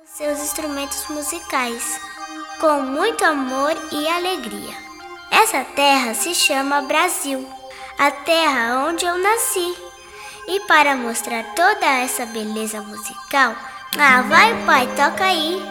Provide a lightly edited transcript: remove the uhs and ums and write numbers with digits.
seus instrumentos musicais, com muito amor e alegria. Essa terra se chama Brasil, a terra onde eu nasci. E para mostrar toda essa beleza musical, vai pai, toca aí!